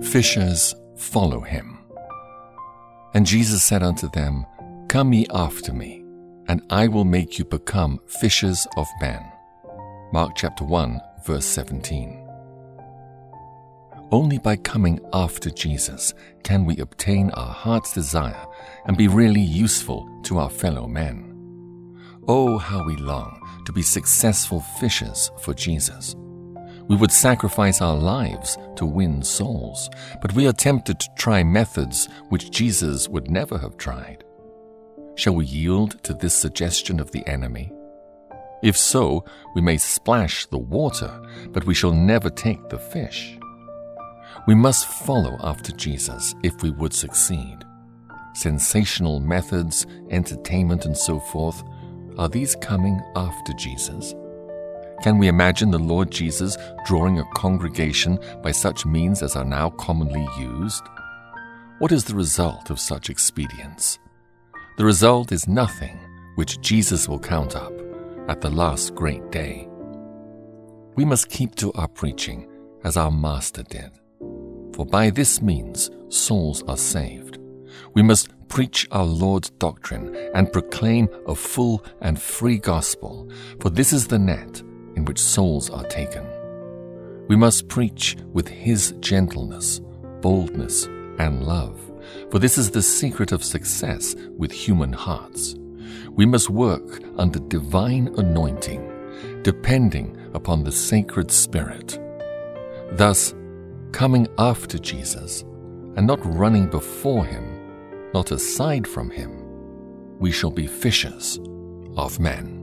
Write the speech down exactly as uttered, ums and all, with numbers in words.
fishers follow him. And Jesus said unto them, Come ye after me, and I will make you become fishers of men. Mark chapter one, verse seventeen. Only by coming after Jesus can we obtain our heart's desire and be really useful to our fellow men. Oh, how we long to be successful fishers for Jesus. We would sacrifice our lives to win souls, but we are tempted to try methods which Jesus would never have tried. Shall we yield to this suggestion of the enemy? If so, we may splash the water, but we shall never take the fish. We must follow after Jesus if we would succeed. Sensational methods, entertainment, and so forth, are these coming after Jesus? Can we imagine the Lord Jesus drawing a congregation by such means as are now commonly used? What is the result of such expedients? The result is nothing which Jesus will count up at the last great day. We must keep to our preaching as our Master did, for by this means souls are saved. We must preach our Lord's doctrine and proclaim a full and free gospel, for this is the net in which souls are taken. We must preach with his gentleness, boldness, and love, for this is the secret of success with human hearts. We must work under divine anointing, depending upon the sacred Spirit. Thus, coming after Jesus and not running before him, not aside from him, we shall be fishers of men.